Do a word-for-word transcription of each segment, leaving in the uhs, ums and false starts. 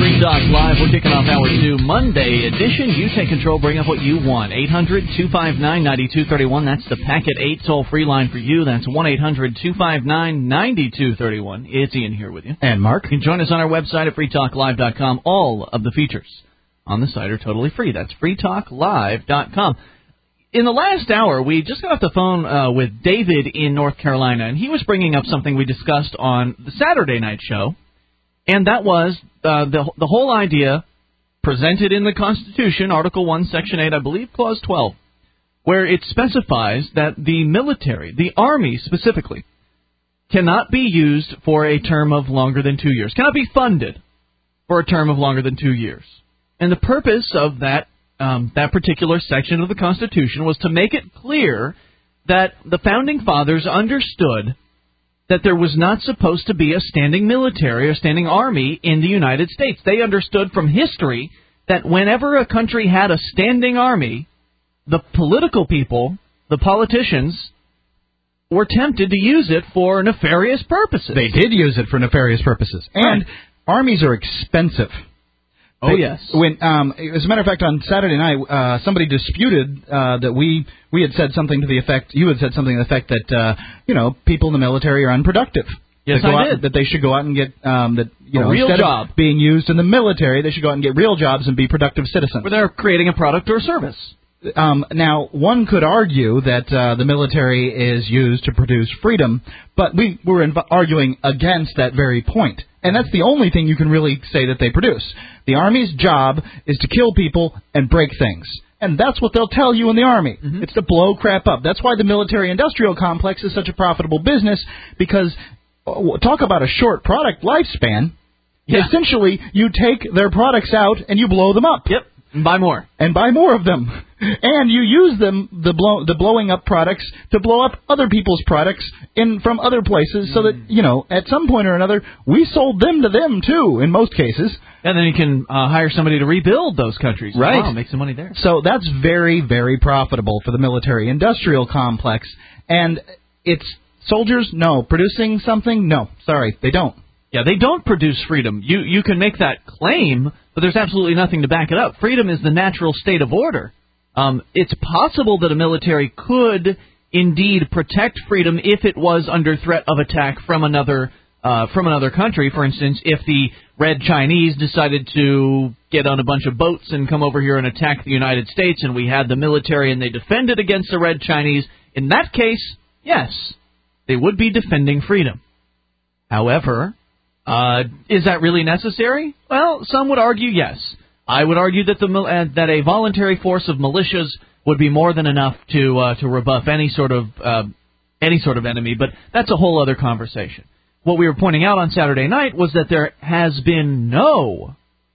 Free Talk Live. We're kicking off hour two, Monday edition. You take control, bring up what you want. eight hundred two five nine nine two three one. That's the Packet eight toll-free line for you. That's one eight hundred two five nine nine two three one. It's Ian here with you. And Mark. You can join us on our website at free talk live dot com. All of the features on the site are totally free. That's free talk live dot com. In the last hour, we just got off the phone uh, with David in North Carolina, and he was bringing up something we discussed on the Saturday night show, and that was uh, the the whole idea presented in the Constitution, Article one, Section eight, I believe, Clause twelve, where it specifies that the military, the Army specifically, cannot be used for a term of longer than two years, cannot be funded for a term of longer than two years. And the purpose of that Um, that particular section of the Constitution was to make it clear that the Founding Fathers understood that there was not supposed to be a standing military or standing army in the United States. They understood from history that whenever a country had a standing army, the political people, the politicians, were tempted to use it for nefarious purposes. They did use it for nefarious purposes. And right. Armies are expensive. Oh, they, yes. When, um, as a matter of fact, on Saturday night, uh, somebody disputed uh, that we we had said something to the effect, you had said something to the effect that, uh, you know, people in the military are unproductive. Yes, I out, did. That they should go out and get, um, that you a know, real instead job. of being used in the military, they should go out and get real jobs and be productive citizens. Where they're creating a product or a service. Um, now, one could argue that uh, the military is used to produce freedom, but we were inv- arguing against that very point. And that's the only thing you can really say that they produce. The Army's job is to kill people and break things. And that's what they'll tell you in the Army. Mm-hmm. It's to blow crap up. That's why the military-industrial complex is such a profitable business, because uh, talk about a short product lifespan. Yeah. Essentially, you take their products out and you blow them up. Yep. And buy more. And buy more of them. And you use them, the blow, the blowing up products, to blow up other people's products in from other places mm. so that, you know, at some point or another, we sold them to them, too, in most cases. And then you can uh, hire somebody to rebuild those countries. Right. Wow, make some money there. So that's very, very profitable for the military-industrial complex. And it's soldiers? No. Producing something? No. Sorry, they don't. Yeah, they don't produce freedom. You you can make that claim, but there's absolutely nothing to back it up. Freedom is the natural state of order. Um, it's possible that a military could indeed protect freedom if it was under threat of attack from another uh, from another country. For instance, if the Red Chinese decided to get on a bunch of boats and come over here and attack the United States, and we had the military and they defended against the Red Chinese, in that case, yes, they would be defending freedom. However, Uh, is that really necessary? Well, some would argue yes. I would argue that the uh, that a voluntary force of militias would be more than enough to uh, to rebuff any sort of uh, any sort of enemy. But that's a whole other conversation. What we were pointing out on Saturday night was that there has been no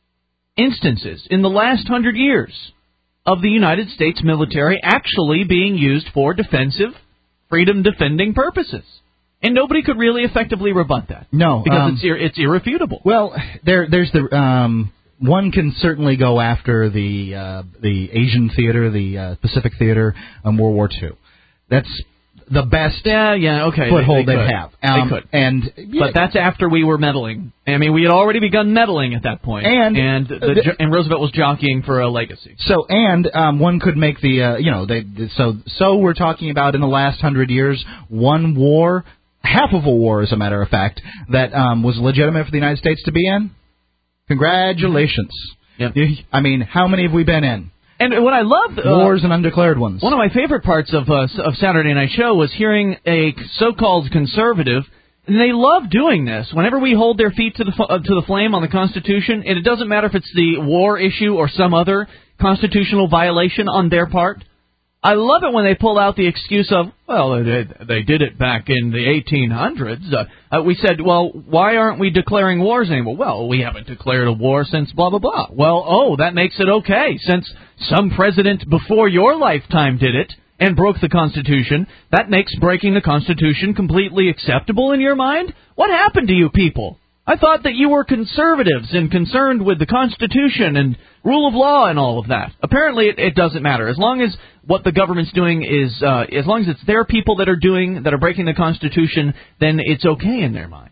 instances in the last hundred years of the United States military actually being used for defensive, freedom-defending purposes. And nobody could really effectively rebut that. No. Because um, it's ir- it's irrefutable. Well, there there's the um, one can certainly go after the uh, the Asian theater, the uh, Pacific theater, in World War Two. That's the best yeah, yeah, okay, foothold they, they they'd could. have. Um, they could. And, yeah. But that's after we were meddling. I mean, we had already begun meddling at that point. And, and, the, the, and Roosevelt was jockeying for a legacy. So, and um, one could make the, uh, you know, they, so so we're talking about in the last hundred years, one war, half of a war, as a matter of fact, that um, was legitimate for the United States to be in. Congratulations. Yep. I mean, how many have we been in? And what I love... Uh, Wars and undeclared ones. One of my favorite parts of uh, of Saturday Night Show was hearing a so-called conservative, and they love doing this. Whenever we hold their feet to the uh, to the flame on the Constitution, and it doesn't matter if it's the war issue or some other constitutional violation on their part, I love it when they pull out the excuse of, well, they, they did it back in the eighteen hundreds. Uh, uh, we said, well, why aren't we declaring wars anymore? Well, we haven't declared a war since blah, blah, blah. Well, oh, that makes it okay. Since some president before your lifetime did it and broke the Constitution, that makes breaking the Constitution completely acceptable in your mind? What happened to you people? I thought that you were conservatives and concerned with the Constitution and rule of law and all of that. Apparently, it, it doesn't matter. As long as what the government's doing is, uh, as long as it's their people that are doing, that are breaking the Constitution, then it's okay in their minds.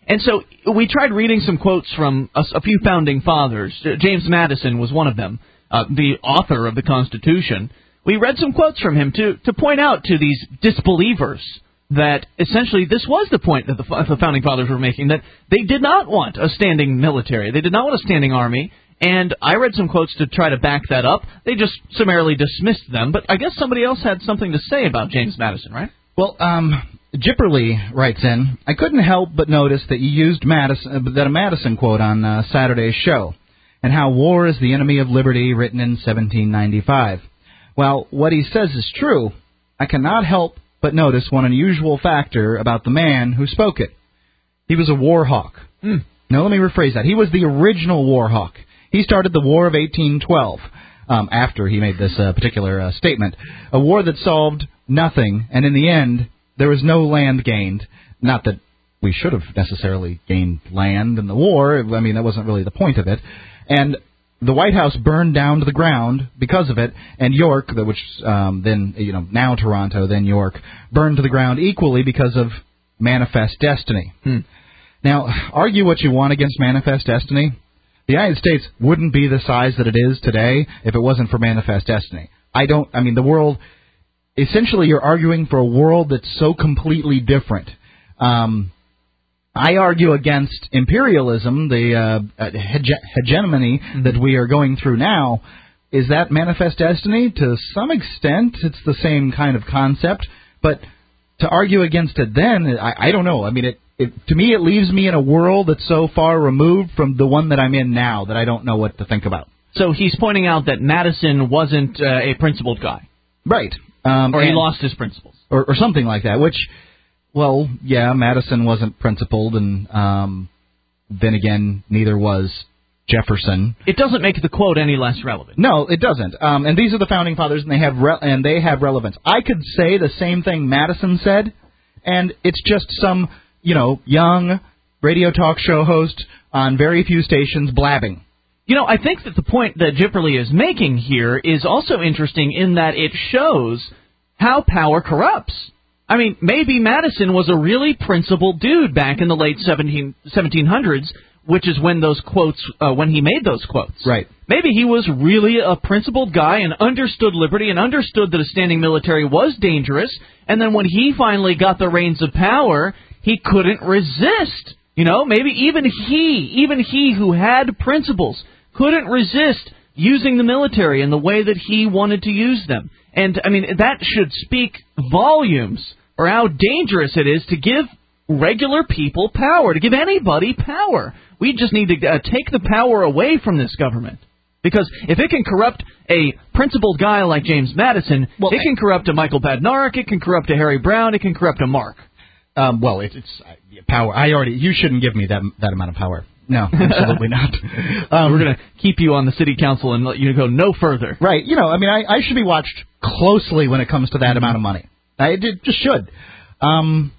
And so we tried reading some quotes from a, a few founding fathers. James Madison was one of them, uh, the author of the Constitution. We read some quotes from him to, to point out to these disbelievers that essentially this was the point that the, the founding fathers were making, that they did not want a standing military. They did not want a standing army. And I read some quotes to try to back that up. They just summarily dismissed them. But I guess somebody else had something to say about James Madison, right? Well, um, Jipperly writes in, I couldn't help but notice that you used Madison, that a Madison quote on uh, Saturday's show, and how war is the enemy of liberty, written in seventeen ninety-five. While what he says is true, I cannot help but notice one unusual factor about the man who spoke it. He was a war hawk. Mm. Now, let me rephrase that. He was the original war hawk. He started the War of eighteen twelve um, after he made this uh, particular uh, statement, a war that solved nothing, and in the end, there was no land gained. Not that we should have necessarily gained land in the war. I mean, that wasn't really the point of it. And the White House burned down to the ground because of it, and York, which um, then, you know, now Toronto, then York, burned to the ground equally because of Manifest Destiny. Hmm. Now, argue what you want against Manifest Destiny. The United States wouldn't be the size that it is today if it wasn't for Manifest Destiny. I don't, I mean, the world, essentially you're arguing for a world that's so completely different. Um, I argue against imperialism, the uh, hege- hegemony mm-hmm. that we are going through now. Is that Manifest Destiny? To some extent, it's the same kind of concept, but to argue against it then, I, I don't know. I mean, it, it to me, it leaves me in a world that's so far removed from the one that I'm in now that I don't know what to think about. So he's pointing out that Madison wasn't uh, a principled guy. Right. Um, or he and, lost his principles. Or, or something like that, which, well, yeah, Madison wasn't principled, and um, then again, neither was Jefferson. It doesn't make the quote any less relevant. No, it doesn't. Um, and these are the founding fathers, and they have re- and they have relevance. I could say the same thing Madison said, and it's just some, you know, young radio talk show host on very few stations blabbing. You know, I think that the point that Jipperly is making here is also interesting in that it shows how power corrupts. I mean, maybe Madison was a really principled dude back in the late seventeen hundreds, which is when those quotes, uh, when he made those quotes. Right. Maybe he was really a principled guy and understood liberty and understood that a standing military was dangerous, and then when he finally got the reins of power, he couldn't resist. You know, maybe even he, even he who had principles, couldn't resist using the military in the way that he wanted to use them. And, I mean, that should speak volumes for how dangerous it is to give regular people power, to give anybody power. We just need to uh, take the power away from this government. Because if it can corrupt a principled guy like James Madison, well, it can corrupt a Michael Badnarik, it can corrupt a Harry Brown, it can corrupt a Mark. Um, well, it, it's uh, power. I already. You shouldn't give me that that amount of power. No, absolutely not. Um, We're going to keep you on the city council and let you go no further. Right. You know, I mean, I, I should be watched closely when it comes to that mm-hmm. amount of money. I it just should. Um,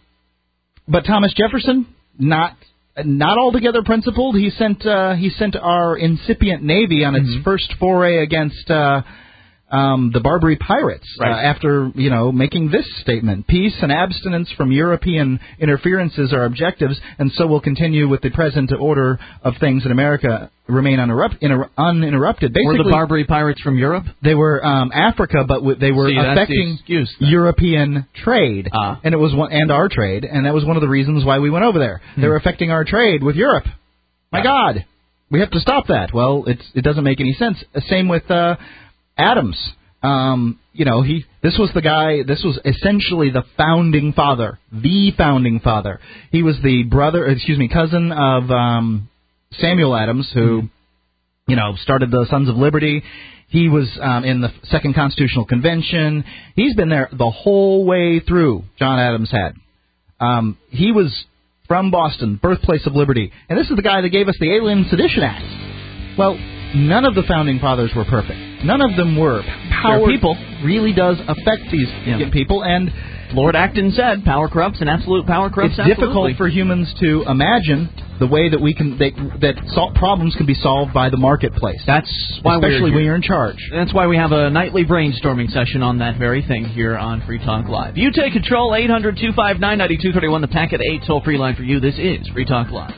but Thomas Jefferson, not not altogether principled. He sent uh, he sent our incipient navy on its mm-hmm. first foray against uh, um, the Barbary pirates right. uh, after, you know, making this statement: peace and abstinence from European interferences are objectives, and so will continue with the present order of things in America remain uninterrupt, inter, uninterrupted. Basically, were the Barbary pirates from Europe? They were um, Africa, but w- they were See, affecting the excuse, European trade, ah. and it was one, and our trade, and that was one of the reasons why we went over there. Hmm. They were affecting our trade with Europe. My yeah. God, we have to stop that. Well, it's it doesn't make any sense. Same with uh, Adams. Um, you know, he this was the guy. This was essentially the founding father, the founding father. He was the brother, excuse me, cousin of um, Samuel Adams, who, you know, started the Sons of Liberty. He was um, in the Second Constitutional Convention. He's been there the whole way through, John Adams had. Um, he was from Boston, birthplace of liberty. And this is the guy that gave us the Alien and Sedition Act. Well, none of the founding fathers were perfect. None of them were. Power people really does affect these yeah. people. And Lord Acton said, power corrupts and absolute power corrupts. It's absolutely. difficult for humans to imagine the way that we can they, that sol- problems can be solved by the marketplace. That's why especially we're when you're in charge. That's why we have a nightly brainstorming session on that very thing here on Free Talk Live. You take control. eight hundred two five nine nine two three one, the Packet eight toll free line for you. This is Free Talk Live.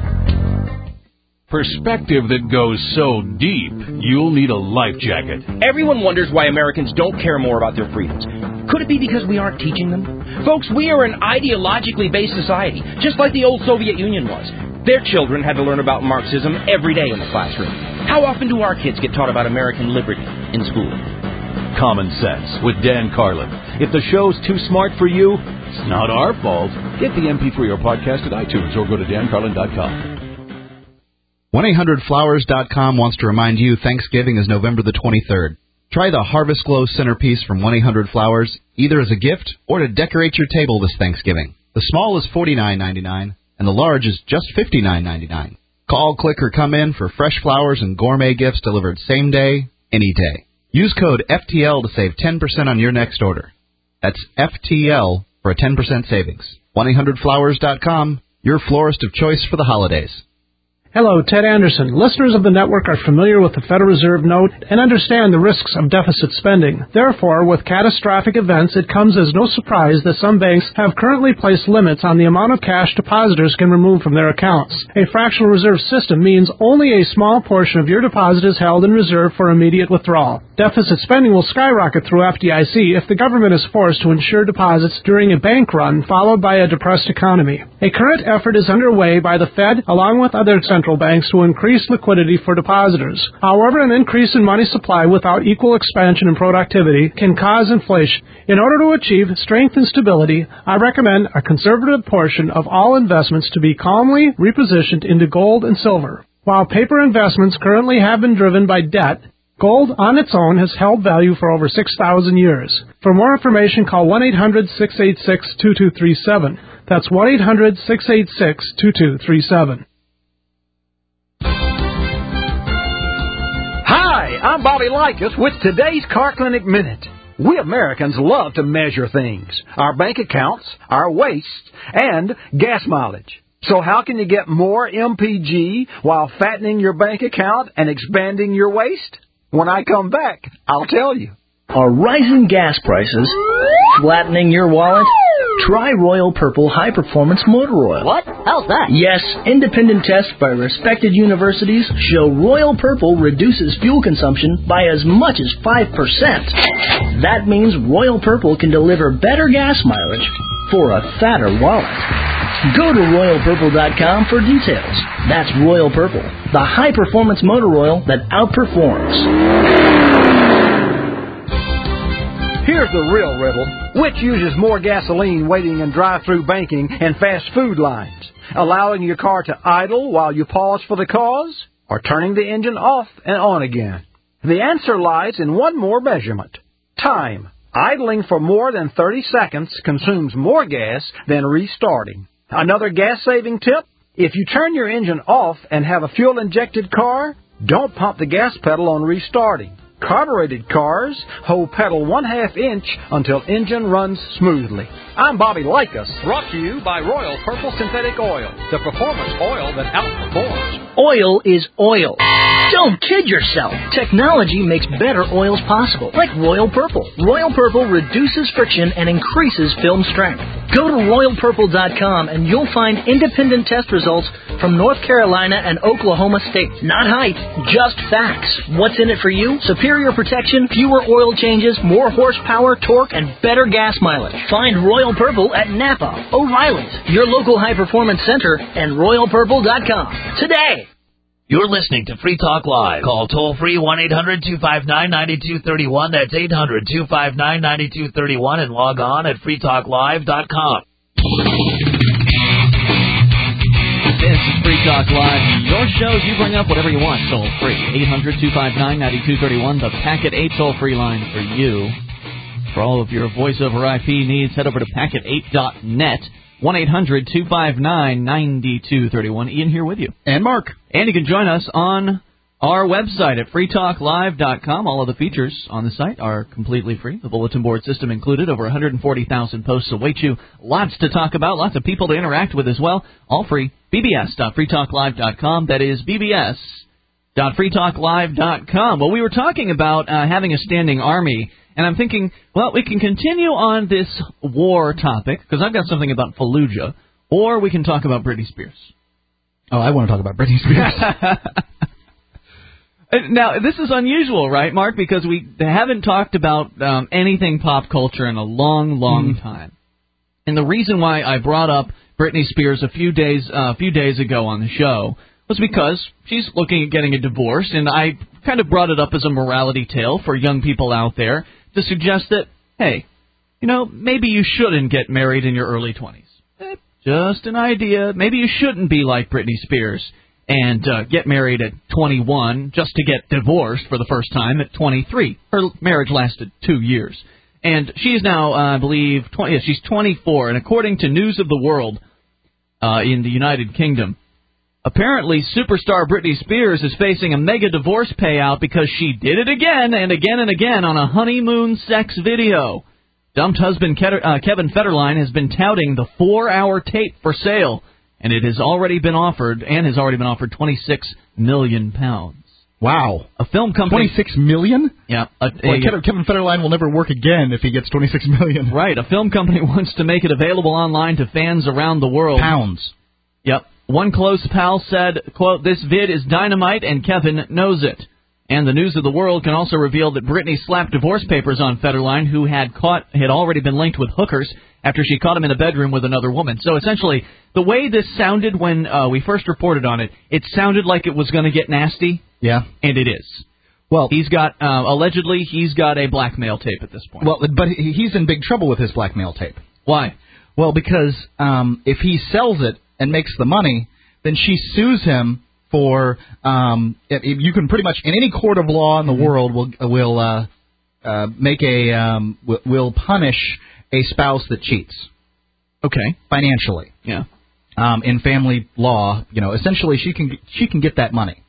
Perspective that goes so deep, you'll need a life jacket. Everyone wonders why Americans don't care more about their freedoms. Could it be because we aren't teaching them? Folks, we are an ideologically based society, just like the old Soviet Union was. Their children had to learn about Marxism every day in the classroom. How often do our kids get taught about American liberty in school? Common Sense with Dan Carlin. If the show's too smart for you, it's not our fault. Get the M P three or podcast at iTunes or go to dan carlin dot com. one eight hundred flowers dot com wants to remind you Thanksgiving is November the twenty-third. Try the Harvest Glow centerpiece from one eight hundred flowers, either as a gift or to decorate your table this Thanksgiving. The small is forty-nine ninety-nine, and the large is just fifty-nine ninety-nine. Call, click, or come in for fresh flowers and gourmet gifts delivered same day, any day. Use code F T L to save ten percent on your next order. That's F T L for a ten percent savings. one eight hundred flowers dot com, your florist of choice for the holidays. Hello, Ted Anderson. Listeners of the network are familiar with the Federal Reserve note and understand the risks of deficit spending. Therefore, with catastrophic events, it comes as no surprise that some banks have currently placed limits on the amount of cash depositors can remove from their accounts. A fractional reserve system means only a small portion of your deposit is held in reserve for immediate withdrawal. Deficit spending will skyrocket through F D I C if the government is forced to insure deposits during a bank run followed by a depressed economy. A current effort is underway by the Fed along with other central banks to increase liquidity for depositors. However, an increase in money supply without equal expansion and productivity can cause inflation. In order to achieve strength and stability, I recommend a conservative portion of all investments to be calmly repositioned into gold and silver. While paper investments currently have been driven by debt, gold on its own has held value for over six thousand years. For more information, call one eight hundred six eight six two two three seven. That's one eight hundred six eight six two two three seven. Hi, I'm Bobby Likas with today's Car Clinic Minute. We Americans love to measure things, our bank accounts, our waste, and gas mileage. So how can you get more M P G while fattening your bank account and expanding your waste? When I come back, I'll tell you. Are rising gas prices flattening your wallet? Try Royal Purple High Performance Motor Oil. What? How's that? Yes, independent tests by respected universities show Royal Purple reduces fuel consumption by as much as five percent. That means Royal Purple can deliver better gas mileage for a fatter wallet. Go to royal purple dot com for details. That's Royal Purple, the high-performance motor oil that outperforms. Here's the real riddle. Which uses more gasoline waiting in drive-through banking and fast food lines? Allowing your car to idle while you pause for the cause? Or turning the engine off and on again? The answer lies in one more measurement. Time. Idling for more than thirty seconds consumes more gas than restarting. Another gas-saving tip? If you turn your engine off and have a fuel-injected car, don't pump the gas pedal on restarting. Carbureted cars hold pedal one-half inch until engine runs smoothly. I'm Bobby Likas, brought to you by Royal Purple Synthetic Oil, the performance oil that outperforms. Oil is oil. Don't kid yourself. Technology makes better oils possible, like Royal Purple. Royal Purple reduces friction and increases film strength. Go to royal purple dot com and you'll find independent test results from North Carolina and Oklahoma State. Not hype, just facts. What's in it for you? Superior protection, fewer oil changes, more horsepower, torque, and better gas mileage. Find Royal Purple at Napa, O'Reilly's, your local high-performance center, and royal purple dot com today. You're listening to Free Talk Live. Call toll-free one eight hundred two five nine nine two three one. That's eight hundred two five nine nine two three one. And log on at free talk live dot com. This is Free Talk Live. Your shows, you bring up whatever you want, toll-free. eight hundred two five nine nine two three one, the Packet eight toll-free line for you. For all of your voice-over I P needs, head over to packet eight dot net. one eight hundred two five nine nine two three one. Ian here with you. And Mark. And you can join us on Our website at free talk live dot com. All of the features on the site are completely free. The bulletin board system included. Over one hundred forty thousand posts await you. Lots to talk about. Lots of people to interact with as well. All free. b b s dot free talk live dot com. That is b b s dot free talk live dot com. Well, we were talking about uh, having a standing army. And I'm thinking, well, we can continue on this war topic, because I've got something about Fallujah, or we can talk about Britney Spears. Oh, I want to talk about Britney Spears. Now, this is unusual, right, Mark? Because we haven't talked about um, anything pop culture in a long, long mm. time. And the reason why I brought up Britney Spears a few days uh, a few days ago on the show was because she's looking at getting a divorce, and I kind of brought it up as a morality tale for young people out there to suggest that, hey, you know, maybe you shouldn't get married in your early twenties. Eh, just an idea. Maybe you shouldn't be like Britney Spears and uh, get married at twenty-one just to get divorced for the first time at twenty-three. Her marriage lasted two years. And she's now, uh, I believe, twenty, yeah, she's twenty-four. And according to News of the World uh, in the United Kingdom, apparently superstar Britney Spears is facing a mega divorce payout because she did it again and again and again on a honeymoon sex video. Dumped husband Kevin Federline has been touting the four-hour tape for sale, and it has already been offered, and has already been offered twenty-six million pounds. Wow. A film company... twenty-six million? Yeah. A, a, Boy, Kevin, Kevin Federline will never work again if he gets twenty-six million. Right. A film company wants to make it available online to fans around the world. Pounds. Yep. One close pal said, quote, "This vid is dynamite and Kevin knows it." And the News of the World can also reveal that Britney slapped divorce papers on Federline, who had caught had already been linked with hookers after she caught him in a bedroom with another woman. So essentially, the way this sounded when uh, we first reported on it, it sounded like it was going to get nasty. Yeah. And it is. Well, he's got, uh, allegedly, he's got a blackmail tape at this point. Well, but he's in big trouble with his blackmail tape. Why? Well, because um, if he sells it and makes the money, then she sues him for, um, it, it, you can pretty much, in any court of law in the mm-hmm. world, will will uh, uh, make a, um, will, will punish a spouse that cheats. Okay. Financially. Yeah. Um, in family law, you know, essentially she can she can get that money.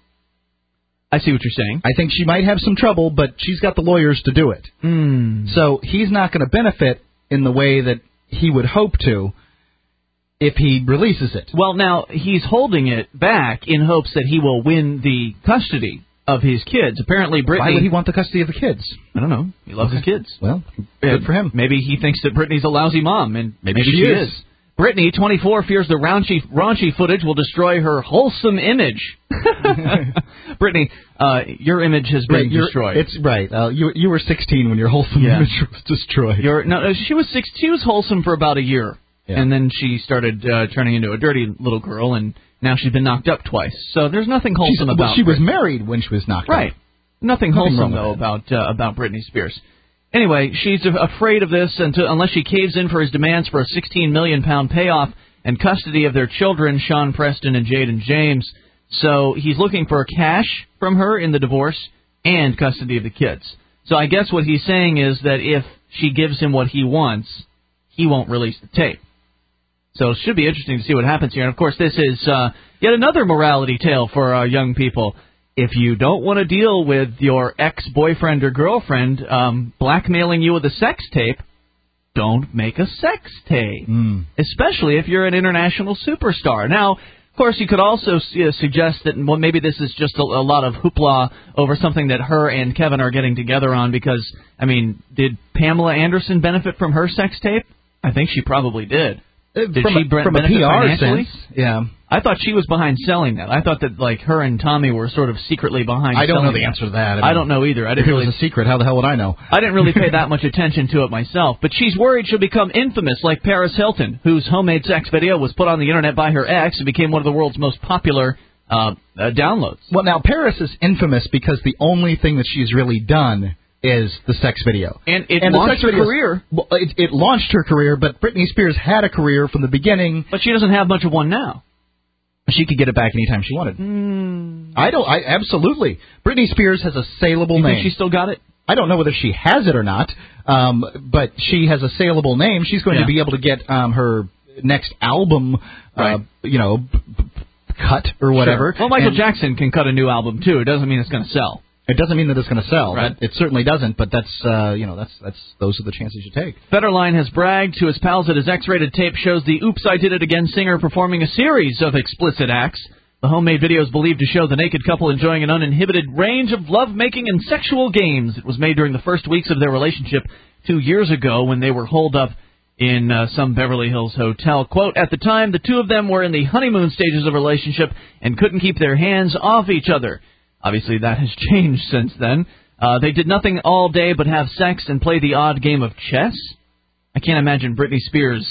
I see what you're saying. I think she might have some trouble, but she's got the lawyers to do it. Mm. So he's not going to benefit in the way that he would hope to if he releases it. Well, now, he's holding it back in hopes that he will win the custody of his kids. Apparently, Britney... Why would he want the custody of the kids? I don't know. He loves okay. his kids. Well, good for him. Maybe he thinks that Britney's a lousy mom, and maybe, maybe she, she is. is. Britney, twenty-four, fears the raunchy, raunchy footage will destroy her wholesome image. Britney, uh, your image has been right, destroyed. It's right. Uh, you you were sixteen when your wholesome yeah. image was destroyed. You're, no, she was six. She was wholesome for about a year, yeah. and then she started uh, turning into a dirty little girl, and now she's been knocked up twice. So there's nothing wholesome She's, about. Well, she Britney. was married when she was knocked right. up. Right. Nothing, Nothing wholesome though about uh, about Britney Spears. Anyway, she's afraid of this until, unless she caves in for his demands for a sixteen million pound payoff and custody of their children, Sean Preston and Jaden James. So he's looking for cash from her in the divorce and custody of the kids. So I guess what he's saying is that if she gives him what he wants, he won't release the tape. So it should be interesting to see what happens here. And, of course, this is uh, yet another morality tale for uh, young people. If you don't want to deal with your ex-boyfriend or girlfriend um, blackmailing you with a sex tape, don't make a sex tape, mm. especially if you're an international superstar. Now, of course, you could also uh, suggest that well, maybe this is just a, a lot of hoopla over something that her and Kevin are getting together on because, I mean, did Pamela Anderson benefit from her sex tape? I think she probably did. Did from she a, bre- from benefit a P R financially? sense, yeah. I thought she was behind selling that. I thought that, like, her and Tommy were sort of secretly behind I don't selling know the that. answer to that. I, mean, I don't know either. I didn't if really, it was a secret, how the hell would I know? I didn't really pay that much attention to it myself. But she's worried she'll become infamous like Paris Hilton, whose homemade sex video was put on the Internet by her ex and became one of the world's most popular uh, uh, downloads. Well, now, Paris is infamous because the only thing that she's really done is the sex video. And it and launched her videos, career. Well, it, it launched her career, but Britney Spears had a career from the beginning. But she doesn't have much of one now. She could get it back anytime she wanted. Mm. I don't. I absolutely. Britney Spears has a saleable you name. Think she still got it? I don't know whether she has it or not, um, but she has a saleable name. She's going yeah. to be able to get um, her next album, right. uh, you know, b- b- cut or whatever. Sure. Well, Michael and Jackson can cut a new album too. It doesn't mean it's going to sell. It doesn't mean that it's going to sell. Right. It certainly doesn't. But that's uh, you know that's that's those are the chances you take. Federline has bragged to his pals that his X-rated tape shows the "Oops, I Did It Again" singer performing a series of explicit acts. The homemade video is believed to show the naked couple enjoying an uninhibited range of lovemaking and sexual games. It was made during the first weeks of their relationship two years ago when they were holed up in uh, some Beverly Hills hotel. Quote, at the time, the two of them were in the honeymoon stages of a relationship and couldn't keep their hands off each other. Obviously, that has changed since then. Uh, they did nothing all day but have sex and play the odd game of chess. I can't imagine Britney Spears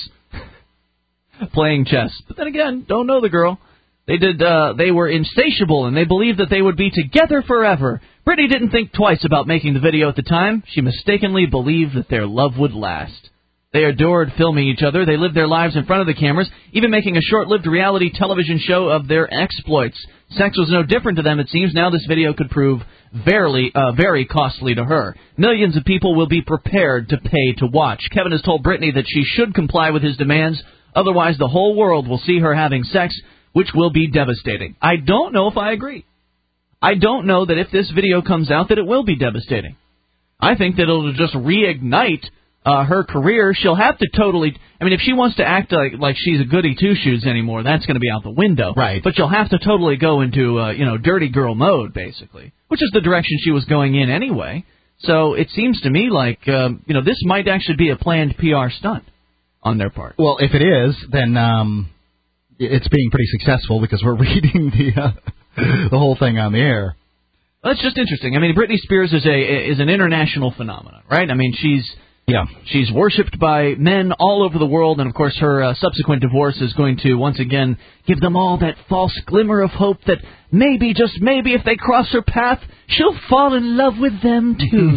playing chess. But then again, don't know the girl. They did. Uh, they were insatiable, and they believed that they would be together forever. Britney didn't think twice about making the video at the time. She mistakenly believed that their love would last. They adored filming each other. They lived their lives in front of the cameras, even making a short-lived reality television show of their exploits. Sex was no different to them, it seems. Now this video could prove very, uh, very costly to her. Millions of people will be prepared to pay to watch. Kevin has told Britney that she should comply with his demands. Otherwise, the whole world will see her having sex, which will be devastating. I don't know if I agree. I don't know that if this video comes out that it will be devastating. I think that it'll just reignite Uh, her career. She'll have to totally, I mean, if she wants to act like, like she's a goody two-shoes anymore, that's going to be out the window. Right. But she'll have to totally go into, uh, you know, dirty girl mode, basically, which is the direction she was going in anyway. So it seems to me like, um, you know, this might actually be a planned P R stunt on their part. Well, if it is, then um, it's being pretty successful because we're reading the uh, the whole thing on the air. Well, that's just interesting. I mean, Britney Spears is a is an international phenomenon, right? I mean, she's Yeah. She's worshipped by men all over the world, and, of course, her uh, subsequent divorce is going to, once again, give them all that false glimmer of hope that maybe, just maybe, if they cross her path, she'll fall in love with them,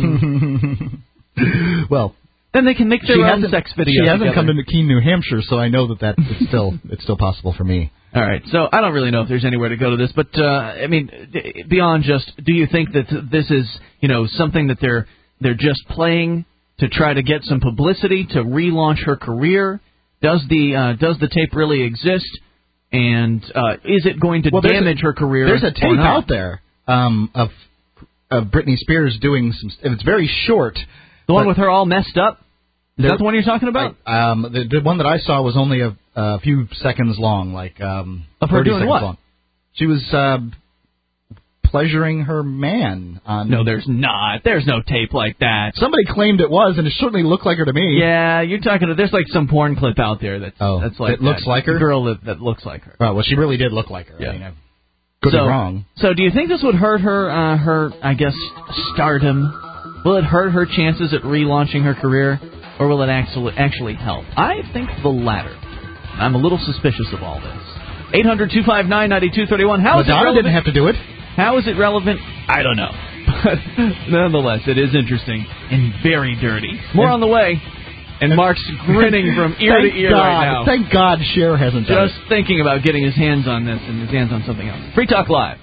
too. Well, then they can make their own sex video She hasn't together. come to Keene, New Hampshire, so I know that, that it's, still, it's still possible for me. All right, so I don't really know if there's anywhere to go to this, but, uh, I mean, beyond just, do you think that this is, you know, something that they're they're just playing to try to get some publicity, to relaunch her career? Does the uh, does the tape really exist? And uh, is it going to well, damage a, her career? There's a tape out there um, of of Britney Spears doing some. It's very short. The one with her all messed up? Is that the one you're talking about? I, um, the, the one that I saw was only a, a few seconds long, like um, of her doing what? Long. She was uh, pleasuring her man on. No, there's not. There's no tape like that. Somebody claimed it was, and it certainly looked like her to me. Yeah, you're talking. To, there's like some porn clip out there that's oh, that's like that looks that. like her. A girl that, that looks like her. Oh, well, she really did look like her. Yeah. I mean, I could so, be wrong. So, do you think this would hurt her? Uh, her, I guess, stardom. Will it hurt her chances at relaunching her career, or will it actually actually help? I think the latter. I'm a little suspicious of all this. eight hundred two five nine nine two three one. How is Madonna it relevant? didn't have to do it. How is it relevant? I don't know. But nonetheless, it is interesting and very dirty. More on the way. And Mark's grinning from ear to ear God, right now. Thank God Cher hasn't done Just thinking about getting his hands on this and his hands on something else. Free Talk Live.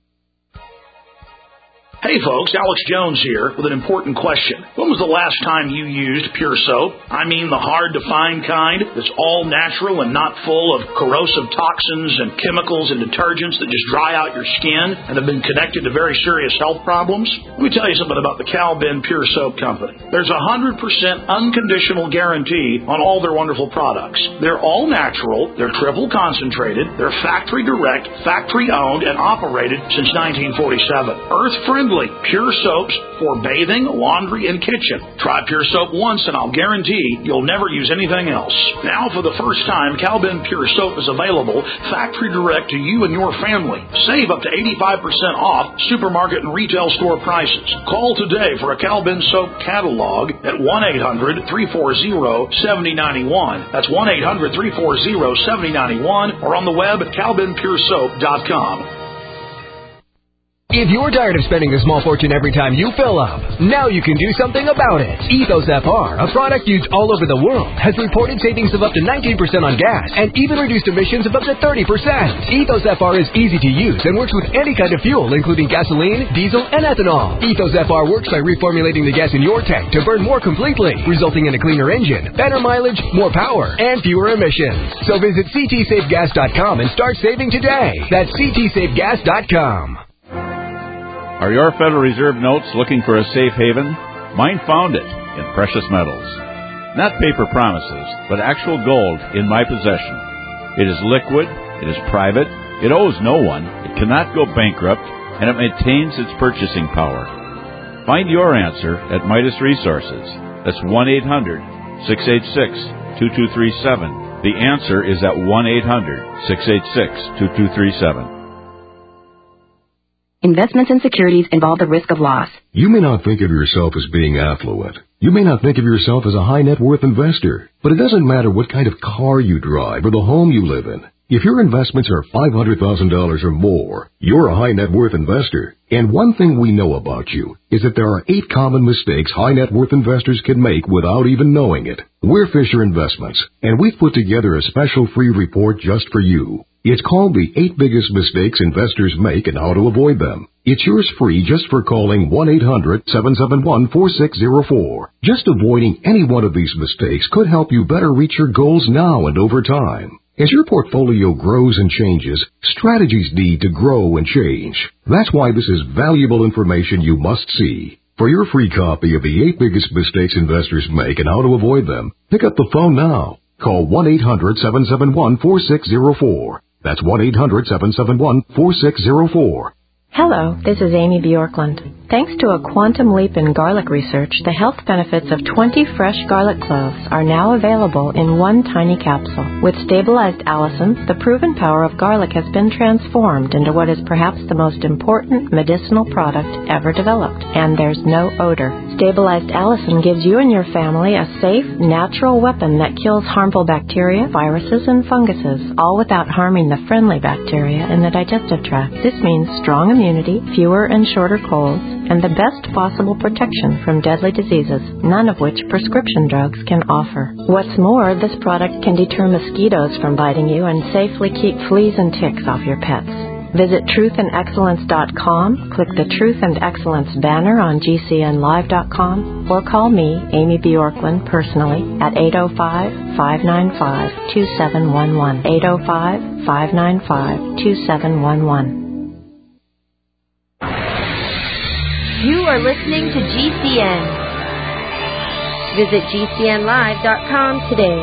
Hey folks, Alex Jones here with an important question. When was the last time you used Pure Soap? I mean the hard-to-find kind that's all natural and not full of corrosive toxins and chemicals and detergents that just dry out your skin and have been connected to very serious health problems? Let me tell you something about the Cal-Ben Pure Soap Company. There's a one hundred percent unconditional guarantee on all their wonderful products. They're all natural, they're triple concentrated, they're factory direct, factory owned, and operated since nineteen forty-seven. Earth-friendly. Pure soaps for bathing, laundry, and kitchen. Try Pure Soap once and I'll guarantee you'll never use anything else. Now, for the first time, Cal-Ben Pure Soap is available factory direct to you and your family. Save up to eighty-five percent off supermarket and retail store prices. Call today for a Cal-Ben Soap catalog at one eight hundred three four zero seven zero nine one. That's one eight hundred three four zero seven zero nine one or on the web at cal ben pure soap dot com. If you're tired of spending a small fortune every time you fill up, now you can do something about it. Ethos F R, a product used all over the world, has reported savings of up to nineteen percent on gas and even reduced emissions of up to thirty percent. Ethos F R is easy to use and works with any kind of fuel, including gasoline, diesel, and ethanol. Ethos F R works by reformulating the gas in your tank to burn more completely, resulting in a cleaner engine, better mileage, more power, and fewer emissions. So visit c t safe gas dot com and start saving today. That's c t safe gas dot com. Are your Federal Reserve notes looking for a safe haven? Mine found it in precious metals. Not paper promises, but actual gold in my possession. It is liquid, it is private, it owes no one, it cannot go bankrupt, and it maintains its purchasing power. Find your answer at Midas Resources. That's one eight hundred six eight six two two three seven. The answer is at one eight hundred six eight six two two three seven. Investments in securities involve the risk of loss. You may not think of yourself as being affluent. You may not think of yourself as a high net worth investor. But it doesn't matter what kind of car you drive or the home you live in. If your investments are five hundred thousand dollars or more, you're a high net worth investor. And one thing we know about you is that there are eight common mistakes high net worth investors can make without even knowing it. We're Fisher Investments, and we've put together a special free report just for you. It's called The Eight Biggest Mistakes Investors Make and How to Avoid Them. It's yours free just for calling one eight hundred seven seven one four six zero four. Just avoiding any one of these mistakes could help you better reach your goals now and over time. As your portfolio grows and changes, strategies need to grow and change. That's why this is valuable information you must see. For your free copy of The Eight Biggest Mistakes Investors Make and How to Avoid Them, pick up the phone now. Call one eight hundred seven seven one four six zero four. That's one eight hundred seven seven one four six zero four. Hello, this is Amy Bjorklund. Thanks to a quantum leap in garlic research, the health benefits of twenty fresh garlic cloves are now available in one tiny capsule. With stabilized allicin, the proven power of garlic has been transformed into what is perhaps the most important medicinal product ever developed, and there's no odor. Stabilized allicin gives you and your family a safe, natural weapon that kills harmful bacteria, viruses, and funguses, all without harming the friendly bacteria in the digestive tract. This means strong immunity, fewer and shorter colds, and the best possible protection from deadly diseases, none of which prescription drugs can offer. What's more, this product can deter mosquitoes from biting you and safely keep fleas and ticks off your pets. Visit truth and excellence dot com, click the Truth and Excellence banner on G C N live dot com, or call me, Amy Bjorklund, personally at eight oh five, five nine five, two seven one one, eight oh five, five nine five, two seven one one. You are listening to G C N. Visit G C N live dot com today.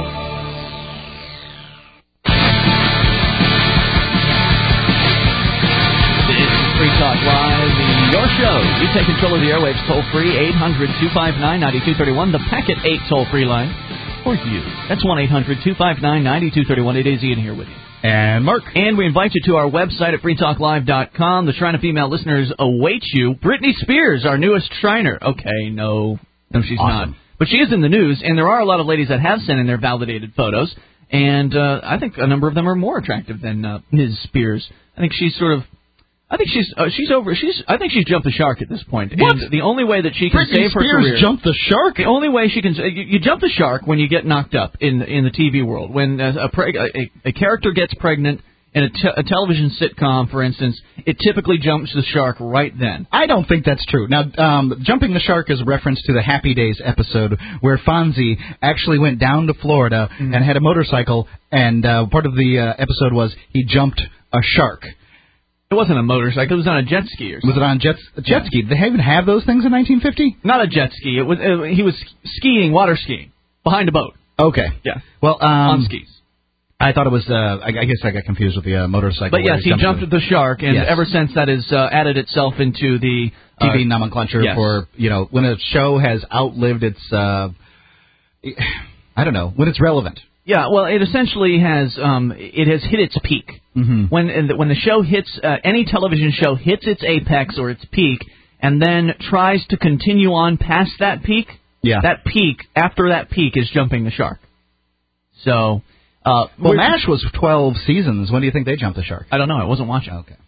This is Free Talk Live, your show. You take control of the airwaves toll-free, eight hundred two five nine nine two three one, the Packet eight toll-free line for you. That's one eight hundred two five nine nine two three one. It is Ian here with you. And Mark. And we invite you to our website at free talk live dot com. The Shrine of Female Listeners awaits you. Britney Spears, our newest Shriner. Okay, no. No, she's awesome. not. But she is in the news, and there are a lot of ladies that have sent in their validated photos. And uh, I think a number of them are more attractive than uh, Miz Spears. I think she's sort of... I think she's uh, she's over. She's I think she's jumped the shark at this point. What? And the only way that she can Britney save her Spears career, jumped the shark. The only way she can you, you jump the shark when you get knocked up in in the T V world. When a a, preg, a, a character gets pregnant in a, te- a television sitcom, for instance, it typically jumps the shark right then. I don't think that's true. Now, um, jumping the shark is a reference to the Happy Days episode where Fonzie actually went down to Florida mm-hmm. and had a motorcycle, and uh, part of the uh, episode was he jumped a shark. It wasn't a motorcycle. It was on a jet ski or something. Was it on a jet, a jet yeah. ski? Did they even have those things in nineteen fifty? Not a jet ski. It was. It, he was skiing, water skiing, behind a boat. Okay. Yeah. Well, um, on skis. I thought it was. Uh, I, I guess I got confused with the uh, motorcycle. But yes, he jumped at the shark, and yes. ever since that has uh, added itself into the uh, T V nomenclature yes. for, you know, when a show has outlived its. Uh, I don't know, when it's relevant. Yeah, well, it essentially has um, it has hit its peak. Mm-hmm. When and when the show hits, uh, any television show hits its apex or its peak, and then tries to continue on past that peak. Yeah. That peak, after that peak, is jumping the shark. So, uh, well, MASH was twelve seasons. When do you think they jumped the shark? I don't know. I wasn't watching. Okay.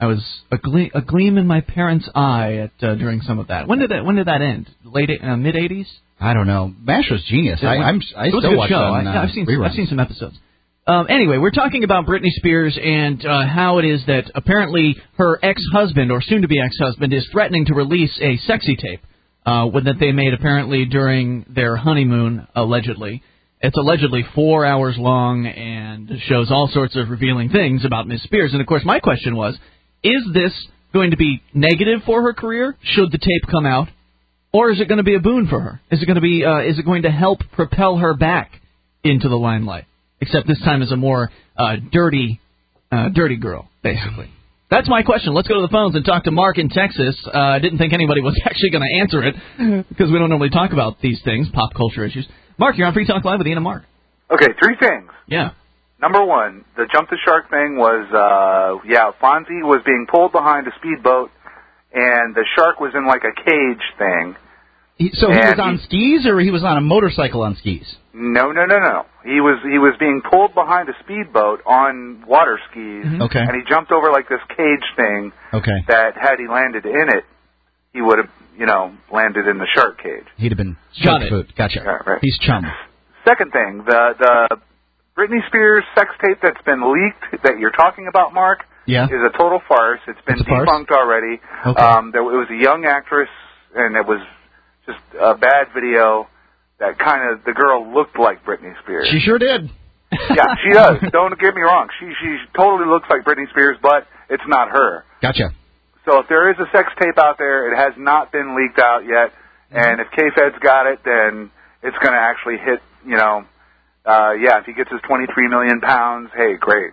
I was a, gle- a gleam in my parents' eye at uh, during some of that. When did that When did that end? Late uh, mid eighties? I don't know. MASH was genius. I, I'm I it was still a good watch show. it on, I, uh, yeah, I've seen reruns. I've seen some episodes. Um, anyway, we're talking about Britney Spears and uh, how it is that apparently her ex-husband, or soon-to-be ex-husband, is threatening to release a sexy tape uh, that they made apparently during their honeymoon, allegedly. It's allegedly four hours long and shows all sorts of revealing things about Miss Spears. And, of course, my question was, is this going to be negative for her career, should the tape come out, or is it going to be a boon for her? Is it going to be? Uh, is it going to help propel her back into the limelight? Except this time as a more uh, dirty, uh, dirty girl, basically. That's my question. Let's go to the phones and talk to Mark in Texas. Uh, I didn't think anybody was actually going to answer it because we don't normally talk about these things, pop culture issues. Mark, you're on Free Talk Live with Ian and Mark. Okay, three things. Yeah. Number one, the jump the shark thing was, uh, yeah, Fonzie was being pulled behind a speedboat, and the shark was in like a cage thing. He, so he was And on skis, or he was on a motorcycle on skis? No, no, no, no. He was he was being pulled behind a speedboat on water skis, Mm-hmm. Okay. and he jumped over like this cage thing. Okay. That had he landed in it, he would have, you know, landed in the shark cage. He'd have been Got shark it. food. Gotcha. Yeah, right. He's chum. Second thing, the the Britney Spears sex tape that's been leaked that you're talking about, Mark, Yeah. is a total farce. It's been It's a farce? debunked already. Okay. Um, there, it was a young actress, and it was just a bad video that kind of, the girl looked like Britney Spears. She sure did. Yeah, she does. Don't get me wrong. She she totally looks like Britney Spears, but it's not her. Gotcha. So if there is a sex tape out there, it has not been leaked out yet. And if K-Fed's got it, then it's going to actually hit, you know, uh, yeah, if he gets his twenty-three million pounds, hey, great.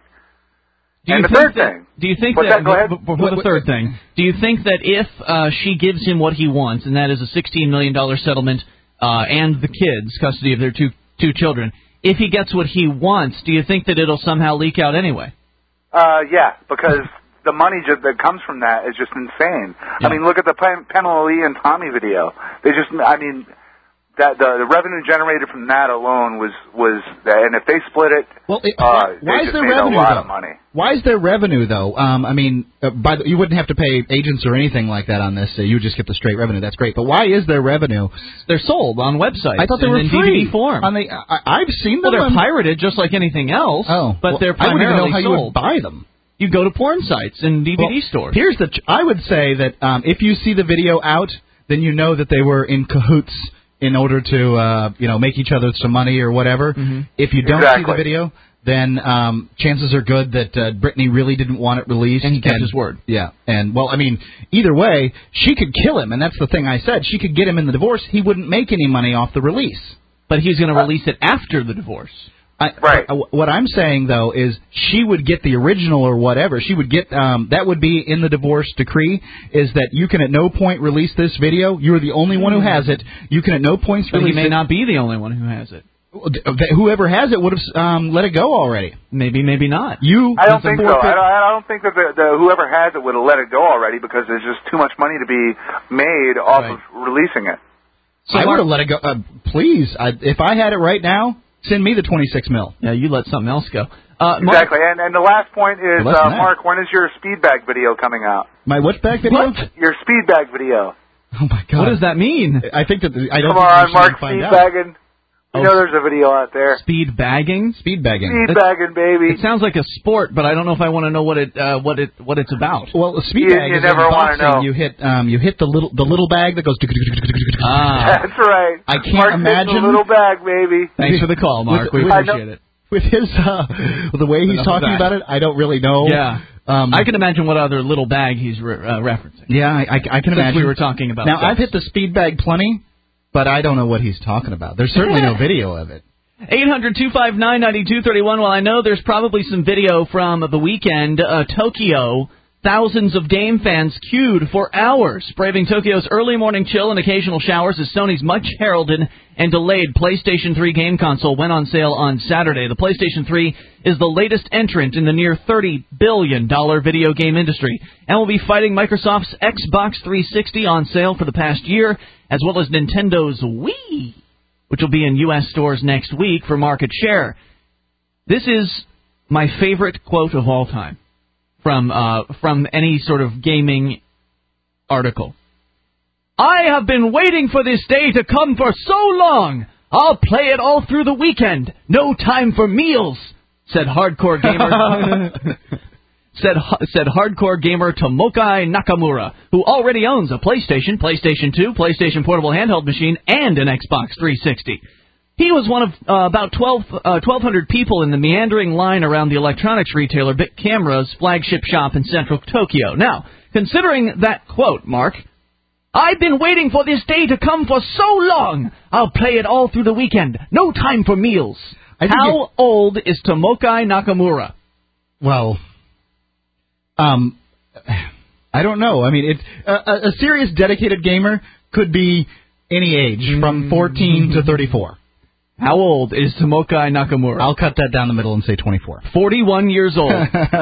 Do and you the think third that, thing. Do you think What's that, that? Go ahead. b- before the third thing, do you think that if uh, she gives him what he wants, and that is a sixteen million dollars settlement uh, and the kids, custody of their two two children, if he gets what he wants, do you think that it'll somehow leak out anyway? Uh, yeah, because the money just, that comes from that is just insane. Yeah. I mean, look at the Pam- Pamela Lee and Tommy video. They just, I mean, that the, the revenue generated from that alone was was, and if they split it, Well, it, uh, why they is just there made revenue, a lot though? of money. Why is there revenue, though? Um, I mean, uh, by the, you wouldn't have to pay agents or anything like that on this. Uh, you would just get the straight revenue. That's great. But why is there revenue? They're sold on websites. I thought they and were in free. D V D form. On the, I, I've seen Well, them. they're on- pirated just like anything else. Oh, but well, they're I wouldn't even primarily know how sold. you would buy them. You go to porn sites and D V D Well, stores. Here's the. Ch- I would say that um, if you see the video out, then you know that they were in cahoots in order to, uh, you know, make each other some money or whatever. Mm-hmm. If you don't see Exactly. the video, then um, chances are good that uh, Britney really didn't want it released. And he kept his word. Yeah, and well, I mean, either way, she could kill him, and that's the thing I said. She could get him in the divorce. He wouldn't make any money off the release. But he's going to release it after the divorce. I, Right. I- what I'm saying though is she would get the original or whatever. She would get um, that would be in the divorce decree. Is that you can at no point release this video. You're the only one who has it. You can at no point But release he may it. not be the only one who has it. Whoever has it would have um, let it go already. Maybe, maybe not. You. I don't as a think so. forfeit- I don't, I don't think that the, the whoever has it would have let it go already because there's just too much money to be made off Right. of releasing it. So I would have let it go. Uh, please, I, if I had it right now, send me the twenty-six mil. Yeah, you let something else go. Uh, Mark, Exactly. And and the last point is, Well, less uh, than that. Mark, when is your speed bag video coming out? My what bag video? What? Your speed bag video. Oh my God. what does that mean? I think that I don't Come think on, we should Mark, find speed out. bagging. You Oh. know there's a video out there. Speed bagging? Speed bagging. Speed That's- bagging, baby. It sounds like a sport, but I don't know if I want to know what it uh, what it what it's about. Well, the speed You- bag you is never in wanna boxing. know. You hit um, you hit the little the little bag that goes. Ah, That's right. I can't Mark imagine- a little bag, baby. thanks for the call, Mark. With- We with- appreciate it. With his uh, with the way he's Enough of talking that. about it, I don't really know. Yeah, Um, I can imagine what other little bag he's re- uh, referencing. Yeah, I, I, I can Since imagine. we were talking about Now sex. I've hit the speed bag plenty, but I don't know what he's talking about. There's certainly no video of it. eight hundred two five nine nine two three one. Well, I know there's probably some video from the weekend. Uh, Tokyo, thousands of game fans queued for hours, braving Tokyo's early morning chill and occasional showers as Sony's much heralded and delayed PlayStation three game console went on sale on Saturday. The PlayStation three is the latest entrant in the near thirty billion dollars video game industry and will be fighting Microsoft's Xbox three sixty on sale for the past year, as well as Nintendo's Wii, which will be in U S stores next week for market share. This is my favorite quote of all time from uh, from any sort of gaming article. I have been waiting for this day to come for so long. I'll play it all through the weekend. No time for meals, said hardcore gamer. said said hardcore gamer Tomokai Nakamura, who already owns a PlayStation, PlayStation two, PlayStation Portable handheld machine, and an Xbox three sixty. He was one of uh, about twelve, uh, twelve hundred people in the meandering line around the electronics retailer Bic Camera's flagship shop in central Tokyo. Now, considering that quote, Mark, I've been waiting for this day to come for so long. I'll play it all through the weekend. No time for meals. How it... old is Tomokai Nakamura? Well, um, I don't know. I mean, it, uh, a serious dedicated gamer could be any age, mm. from fourteen to thirty-four. How old is Tomokai Nakamura? I'll cut that down the middle and say twenty-four. forty-one years old.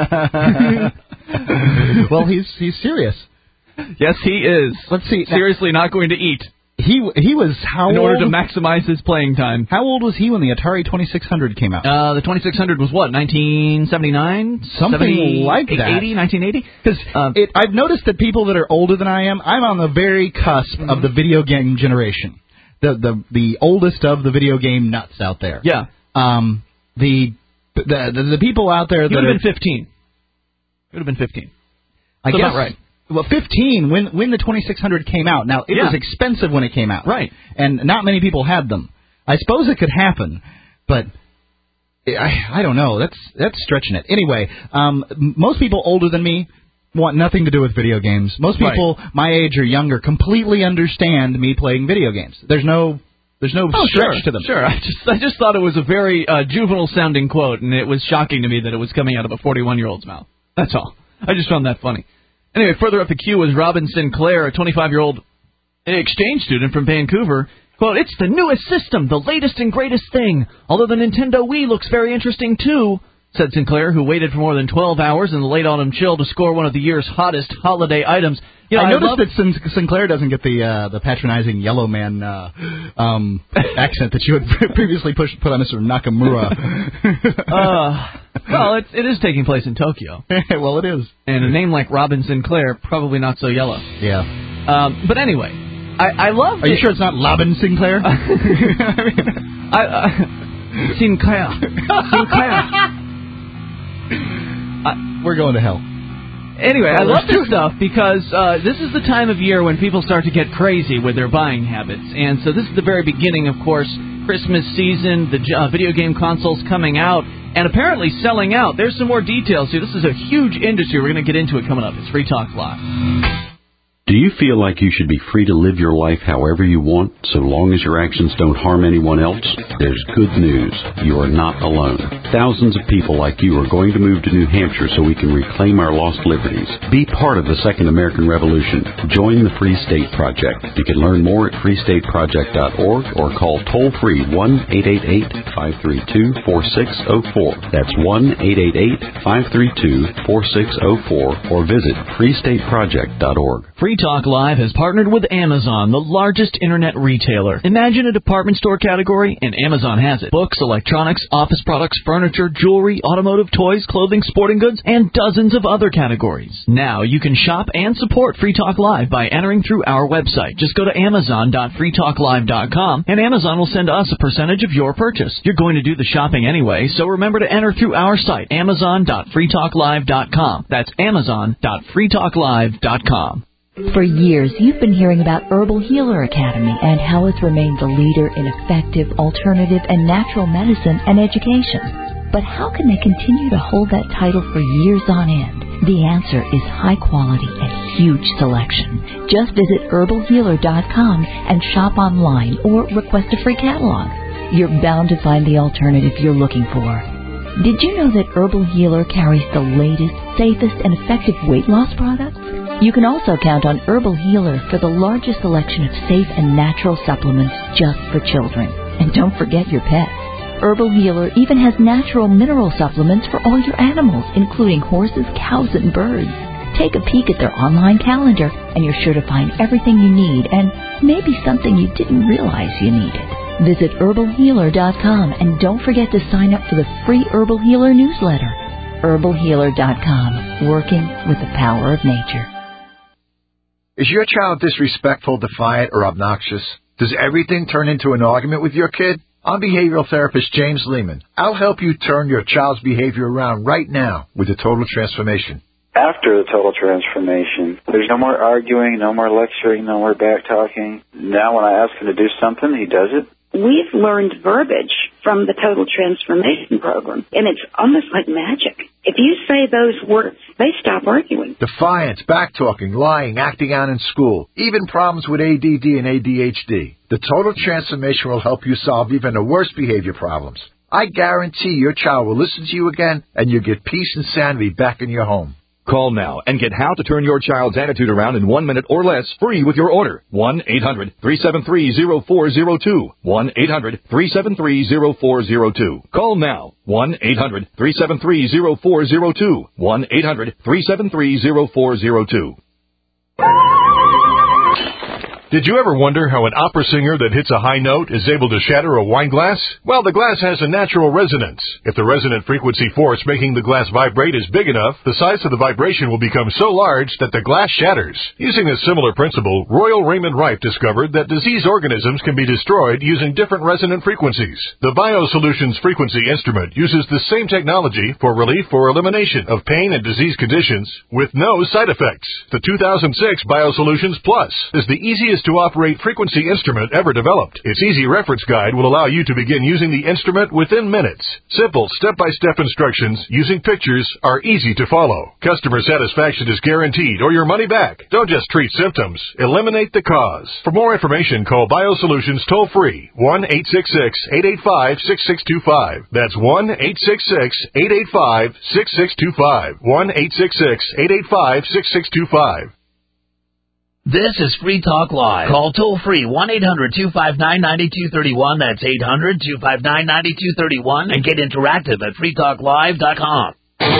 Well, he's he's serious. Yes, he is. Let's see. Seriously not going to eat. He he was how In old? order to maximize his playing time. How old was he when the Atari twenty-six hundred came out? Uh, the twenty-six hundred was what, nineteen seventy-nine? Something seventy, like that. eighty, nineteen eighty? Because uh, I've noticed that people that are older than I am, I'm on the very cusp mm-hmm. of the video game generation. The, the the oldest of the video game nuts out there. Yeah. Um. The the the, the people out there that you would have been fifteen. You would have been fifteen. I so guess. About right. Well, fifteen when when the twenty-six hundred came out. Now it yeah. was expensive when it came out. Right. And not many people had them. I suppose it could happen, but I I don't know. That's that's stretching it. Anyway, um, most people older than me want nothing to do with video games. Most people right. my age or younger completely understand me playing video games. There's no there's no oh, stretch sure, to them. Sure, I just I just thought it was a very uh, juvenile sounding quote, and it was shocking to me that it was coming out of a forty-one year old's mouth. That's all. I just found that funny. Anyway, further up the queue was Robin Sinclair, a twenty-five year old exchange student from Vancouver. Quote, it's the newest system, the latest and greatest thing. Although the Nintendo Wii looks very interesting too, said Sinclair, who waited for more than twelve hours in the late autumn chill to score one of the year's hottest holiday items. You know, I, I noticed love... that Sin- Sinclair doesn't get the uh, the patronizing yellow man uh, um, accent that you had previously pushed, put on Mister Nakamura. uh, well, it, it is taking place in Tokyo. Well, it is. And a name like Robin Sinclair, probably not so yellow. Yeah. Um, but anyway, I, I love... Are you sure it's not Robin Sinclair? I, uh, Sinclair. Sinclair. uh, we're going to hell. Anyway, I love this stuff because uh, this is the time of year when people start to get crazy with their buying habits. And so this is the very beginning, of course, Christmas season, the uh, video game consoles coming out, and apparently selling out. There's some more details here. This is a huge industry. We're going to get into it coming up. It's Free Talk Live. Do you feel like you should be free to live your life however you want, so long as your actions don't harm anyone else? There's good news. You are not alone. Thousands of people like you are going to move to New Hampshire so we can reclaim our lost liberties. Be part of the Second American Revolution. Join the Free State Project. You can learn more at free state project dot org or call toll-free one eight eight eight, five three two, four six zero four. That's one eight eight eight, five three two, four six zero four or visit free state project dot org. Free Talk Live has partnered with Amazon, the largest internet retailer. Imagine a department store category, and Amazon has it. Books, electronics, office products, furniture, jewelry, automotive, toys, clothing, sporting goods, and dozens of other categories. Now you can shop and support Free Talk Live by entering through our website. Just go to amazon dot free talk live dot com, and Amazon will send us a percentage of your purchase. You're going to do the shopping anyway, so remember to enter through our site, amazon dot free talk live dot com. That's amazon dot free talk live dot com. For years, you've been hearing about Herbal Healer Academy and how it's remained the leader in effective, alternative, and natural medicine and education. But how can they continue to hold that title for years on end? The answer is high quality and huge selection. Just visit herbal healer dot com and shop online or request a free catalog. You're bound to find the alternative you're looking for. Did you know that Herbal Healer carries the latest, safest, and effective weight loss products? You can also count on Herbal Healer for the largest selection of safe and natural supplements just for children. And don't forget your pets. Herbal Healer even has natural mineral supplements for all your animals, including horses, cows, and birds. Take a peek at their online calendar, and you're sure to find everything you need and maybe something you didn't realize you needed. Visit herbal healer dot com and don't forget to sign up for the free Herbal Healer newsletter. herbal healer dot com, working with the power of nature. Is your child disrespectful, defiant, or obnoxious? Does everything turn into an argument with your kid? I'm behavioral therapist James Lehman. I'll help you turn your child's behavior around right now with the Total Transformation. After the total transformation, there's no more arguing, no more lecturing, no more back talking. Now when I ask him to do something, he does it. We've learned verbiage from the Total Transformation Program, and it's almost like magic. If you say those words, they stop arguing. Defiance, back-talking, lying, acting out in school, even problems with A D D and A D H D. The Total Transformation will help you solve even the worst behavior problems. I guarantee your child will listen to you again, and you'll get peace and sanity back in your home. Call now and get how to turn your child's attitude around in one minute or less free with your order. one eight hundred three seven three zero four zero two. one eight hundred three seven three zero four zero two. Call now. one eight hundred three seven three zero four zero two. one eight hundred three seven three zero four zero two. Did you ever wonder how an opera singer that hits a high note is able to shatter a wine glass? Well, the glass has a natural resonance. If the resonant frequency force making the glass vibrate is big enough, the size of the vibration will become so large that the glass shatters. Using a similar principle, Royal Raymond Rife discovered that disease organisms can be destroyed using different resonant frequencies. The BioSolutions frequency instrument uses the same technology for relief or elimination of pain and disease conditions with no side effects. The two thousand six BioSolutions Plus is the easiest to operate frequency instrument ever developed. Its easy reference guide will allow you to begin using the instrument within minutes. Simple step-by-step instructions using pictures are easy to follow. Customer satisfaction is guaranteed or your money back. Don't just treat symptoms, eliminate the cause. For more information, call BioSolutions toll-free one eight six six eight eight five six six two five. That's one eight six six eight eight five six six two five. one eight six six eight eight five six six two five. This is Free Talk Live. Call toll-free one eight hundred two five nine nine two three one. That's eight hundred two five nine nine two three one. And get interactive at free talk live dot com. This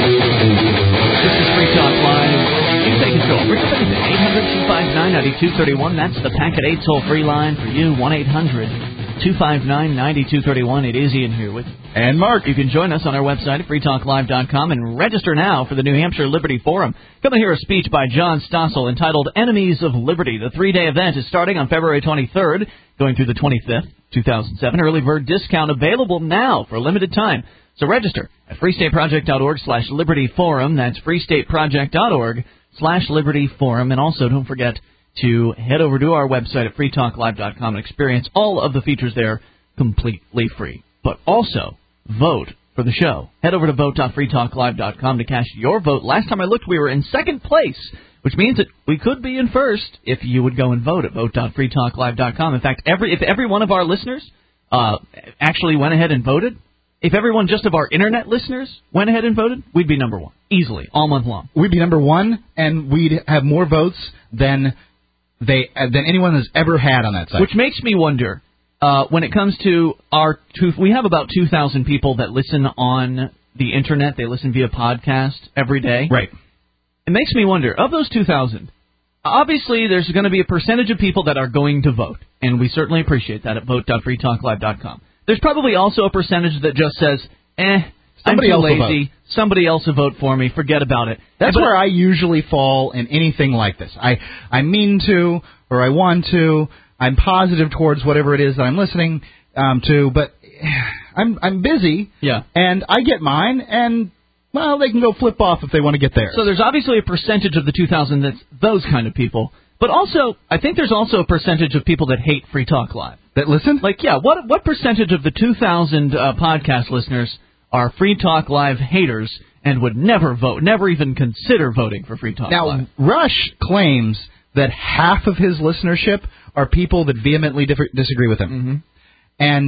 is Free Talk Live. You take control. Bring it to eight hundred two five nine nine two three one. That's the Packet eight toll-free line for you. one eight hundred two five nine nine two three one. It is Ian here with and Mark. You can join us on our website at free talk live dot com and register now for the New Hampshire Liberty Forum. Come to hear a speech by John Stossel entitled Enemies of Liberty. The three-day event is starting on February twenty-third, going through the twenty-fifth, two thousand seven. Early bird discount available now for a limited time. So register at freestateproject.org slash Liberty Forum. That's freestateproject.org slash Liberty Forum. And also don't forget to head over to our website at free talk live dot com and experience all of the features there completely free. But also vote for the show. Head over to vote dot free talk live dot com to cast your vote. Last time I looked, we were in second place, which means that we could be in first if you would go and vote at vote dot free talk live dot com. In fact, every if every one of our listeners uh, actually went ahead and voted, if everyone just of our Internet listeners went ahead and voted, we'd be number one, easily, all month long. We'd be number one, and we'd have more votes than they than anyone has ever had on that site. Which makes me wonder, uh, when it comes to our two, we have about two thousand people that listen on the Internet. They listen via podcast every day. Right. It makes me wonder, of those two thousand, obviously there's going to be a percentage of people that are going to vote, and we certainly appreciate that at vote dot free talk live dot com. There's probably also a percentage that just says, eh, Somebody I'm too else will lazy. Somebody else will vote for me. Forget about it. That's but, where I usually fall in anything like this. I, I mean to, or I want to. I'm positive towards whatever it is that I'm listening um, to, but I'm I'm busy. Yeah. And I get mine, and well, they can go flip off if they want to get theirs. So there's obviously a percentage of the two thousand that's those kind of people. But also, I think there's also a percentage of people that hate Free Talk Live. That listen? Like, yeah, what what percentage of the two thousand uh, podcast listeners are Free Talk Live haters and would never vote, never even consider voting for Free Talk now, Live? Now, Rush claims that half of his listenership are people that vehemently differ- disagree with him. Mm-hmm. And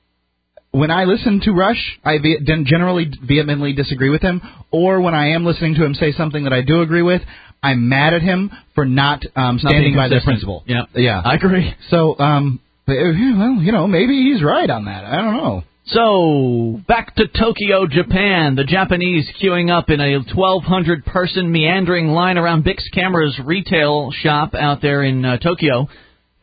when I listen to Rush, I ve- generally vehemently disagree with him. Or when I am listening to him say something that I do agree with, I'm mad at him for not um, standing not by their principle. Yeah, yeah, I agree. So, um, well, you know, maybe he's right on that. I don't know. So, back to Tokyo, Japan. The Japanese queuing up in a twelve hundred person meandering line around Bix Camera's retail shop out there in uh, Tokyo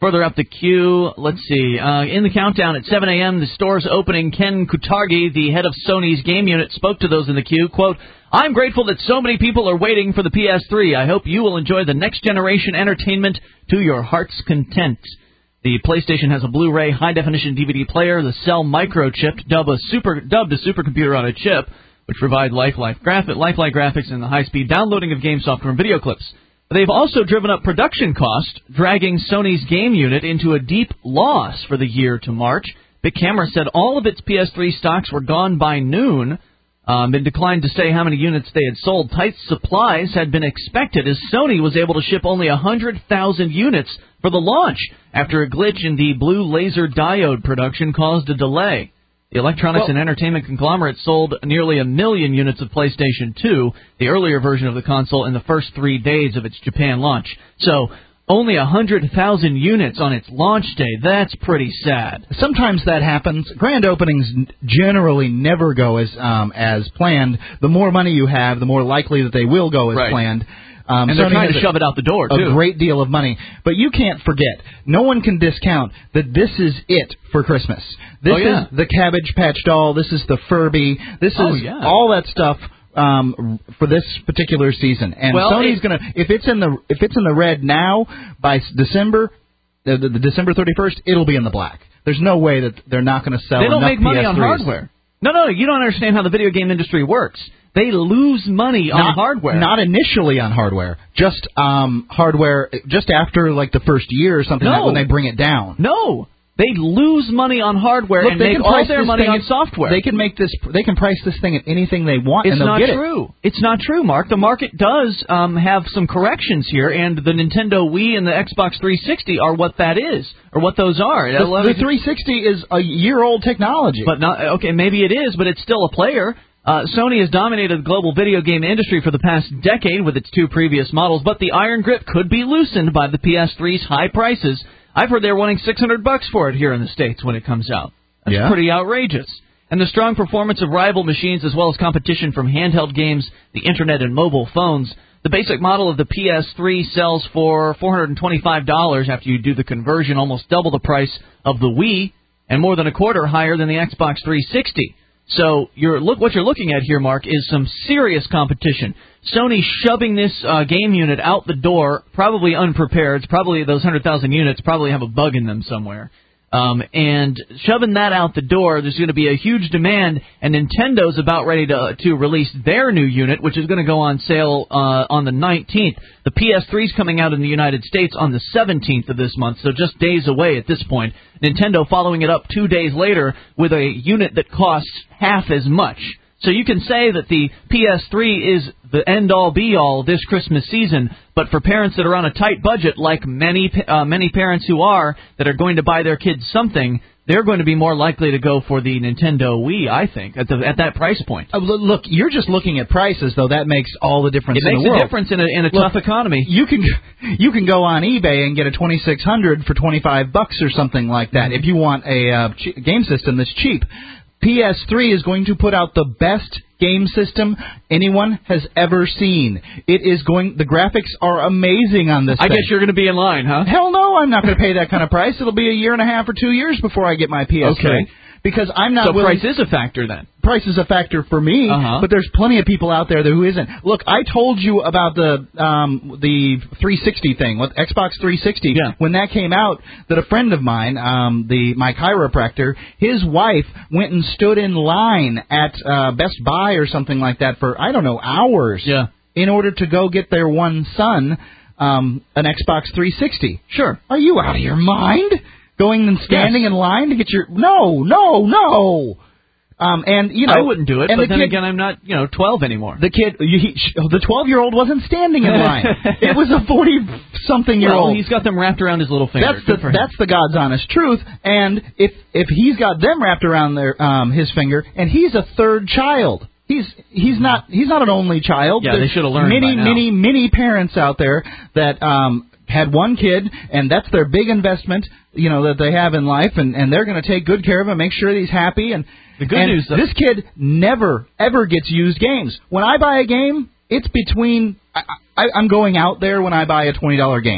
Further up the queue, let's see. Uh, in the countdown at seven a.m., the store's opening, Ken Kutaragi, the head of Sony's game unit, spoke to those in the queue. Quote, I'm grateful that so many people are waiting for the P S three. I hope you will enjoy the next-generation entertainment to your heart's content. The PlayStation has a Blu-ray high-definition D V D player, the Cell microchip, dubbed a, super, dubbed a supercomputer on a chip, which provide lifelike, graphic, lifelike graphics and the high-speed downloading of game software and video clips. They've also driven up production costs, dragging Sony's game unit into a deep loss for the year to March. Big Camera said all of its P S three stocks were gone by noon, um, and declined to say how many units they had sold. Tight supplies had been expected as Sony was able to ship only one hundred thousand units for the launch after a glitch in the blue laser diode production caused a delay. The electronics well, and entertainment conglomerate sold nearly a million units of PlayStation two, the earlier version of the console, in the first three days of its Japan launch. So, only one hundred thousand units on its launch day. That's pretty sad. Sometimes that happens. Grand openings generally never go as um, as planned. The more money you have, the more likely that they will go as right. planned. Um, and they're Sony trying to a, shove it out the door, too. A great deal of money. But you can't forget, no one can discount that this is it for Christmas. This oh, yeah. is the Cabbage Patch Doll. This is the Furby. This oh, is yeah. all that stuff um, for this particular season. And well, Sony's it, going to, if it's in the if it's in the red now, by December, the, the, the December thirty-first, it'll be in the black. There's no way that they're not going to sell enough They don't make money P S threes. on hardware. No, no, you don't understand how the video game industry works. They lose money on not, hardware. Not initially on hardware. Just um, hardware, just after like the first year or something, no. like when they bring it down. No. They lose money on hardware Look, and they make can all price their this money thing on at, software. They can make this. They can price this thing at anything they want, it's and they'll not get true. it. It's not true, Mark. The market does um, have some corrections here, and the Nintendo Wii and the Xbox three sixty are what that is, or what those are. The, the three sixty is a year-old technology, but not okay. Maybe it is, but it's still a player. Uh, Sony has dominated the global video game industry for the past decade with its two previous models, but the iron grip could be loosened by the P S three's high prices. I've heard they're wanting six hundred bucks for it here in the States when it comes out. That's yeah. pretty outrageous. And the strong performance of rival machines as well as competition from handheld games, the Internet, and mobile phones. The basic model of the P S three sells for four hundred twenty-five dollars after you do the conversion, almost double the price of the Wii, and more than a quarter higher than the Xbox three sixty. So you're, look, what you're looking at here, Mark, is some serious competition. Sony shoving this uh, game unit out the door, probably unprepared. It's probably those one hundred thousand units probably have a bug in them somewhere. Um, and shoving that out the door, there's going to be a huge demand, and Nintendo's about ready to to release their new unit, which is going to go on sale uh, on the nineteenth. The P S three's coming out in the United States on the seventeenth of this month, so just days away at this point. Nintendo following it up two days later with a unit that costs half as much. So you can say that the P S three is the end-all, be-all this Christmas season, but for parents that are on a tight budget, like many uh, many parents who are, that are going to buy their kids something, they're going to be more likely to go for the Nintendo Wii, I think, at the at that price point. Uh, look, you're just looking at prices, though. That makes all the difference in the world. It makes a difference in a, in a look, tough economy. You can you can go on eBay and get a twenty-six hundred for twenty-five bucks or something like that if you want a uh, ch- game system that's cheap. P S three is going to put out the best game system anyone has ever seen. It is going. The graphics are amazing on this I thing. guess you're going to be in line, huh? Hell no, I'm not going to pay that kind of price. It'll be a year and a half or two years before I get my P S three. Okay. Because I'm not so willing... price is a factor then. Price is a factor for me, uh-huh. but there's plenty of people out there who isn't. Look, I told you about the um, the three sixty thing, with Xbox three sixty. Yeah. When that came out, that a friend of mine, um, the my chiropractor, his wife went and stood in line at uh, Best Buy or something like that for, I don't know, hours. Yeah. In order to go get their one son um, an Xbox three sixty. Sure. Are you out of your mind? Going and standing yes. in line to get your... No, no, no! Um, and, you know... I wouldn't do it, and but the then kid, again, I'm not, you know, twelve anymore. The kid... He, the twelve-year-old wasn't standing in line. It was a forty-something-year-old. Well, he's got them wrapped around his little finger. That's the, that's the God's honest truth. And if if he's got them wrapped around their um, his finger, and he's a third child... He's he's not he's not an only child. Yeah, There's they should have learned many by now. many many parents out there that um had one kid, and that's their big investment, you know, that they have in life, and, and they're going to take good care of him, make sure that he's happy. And the good and news, though, this kid never ever gets used games. When I buy a game, it's between I, I, I'm going out there when I buy a twenty dollar game.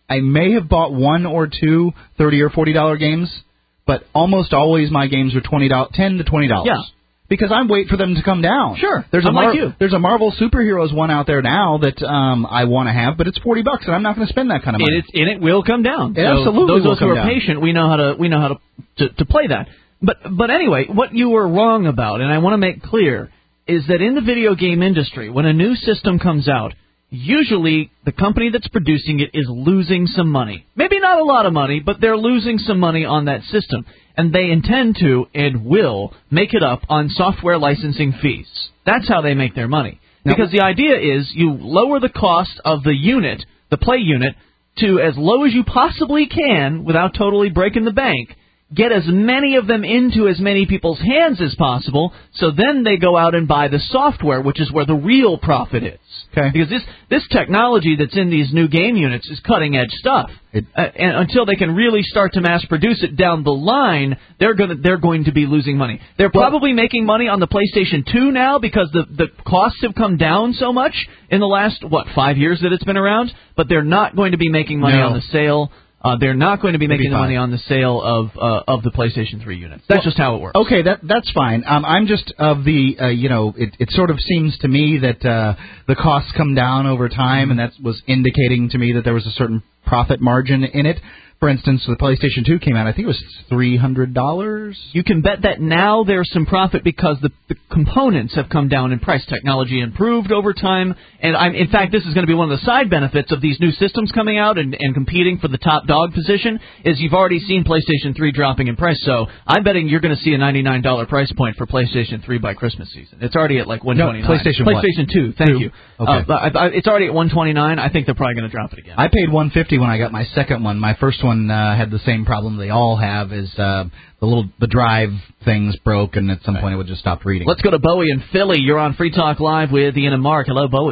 I may have bought one or two thirty or forty dollar games, but almost always my games are twenty dollars, ten to twenty dollars. Yeah. Because I wait for them to come down. Sure. There's a I'm Mar- like you. There's a Marvel Superheroes one out there now that um, I want to have, but it's forty bucks, and I'm not going to spend that kind of money. And it, and it will come down. It so absolutely those will of us who come are down. patient, we know how to we know how to, to to play that. But but anyway, what you were wrong about, and I want to make clear, is that in the video game industry, when a new system comes out, usually the company that's producing it is losing some money. Maybe not a lot of money, but they're losing some money on that system. And they intend to and will make it up on software licensing fees. That's how they make their money. Now, because the idea is you lower the cost of the unit, the play unit, to as low as you possibly can without totally breaking the bank. Get as many of them into as many people's hands as possible, so then they go out and buy the software, which is where the real profit is. Okay. Because this this technology that's in these new game units is cutting-edge stuff. It, uh, and until they can really start to mass-produce it down the line, they're going to they're going to be losing money. They're well, probably making money on the PlayStation two now because the, the costs have come down so much in the last, what, five years that it's been around? But they're not going to be making money no. on the sale. Uh, they're not going to be Maybe making the five. money on the sale of uh, of the PlayStation three units. That's well, just how it works. Okay, that that's fine. Um, I'm just of the, uh, you know, it, it sort of seems to me that uh, the costs come down over time, and that was indicating to me that there was a certain profit margin in it. For instance, the PlayStation two came out, I think it was three hundred dollars. You can bet that now there's some profit because the, the components have come down in price. Technology improved over time, and I'm, in fact, this is going to be one of the side benefits of these new systems coming out and, and competing for the top dog position, is you've already seen PlayStation three dropping in price, so I'm betting you're going to see a ninety-nine dollars price point for PlayStation three by Christmas season. It's already at like one twenty-nine. No, PlayStation PlayStation what? two, thank two. you. Okay. Uh, but I, I, it's already at one twenty-nine. I think they're probably going to drop it again. I paid one fifty when I got my second one. My first one uh, had the same problem they all have, is uh, the little the drive things broke, and at some point it would just stop reading. Let's go to Bowie in Philly. You're on Free Talk Live with Ian and Mark. Hello, Bowie.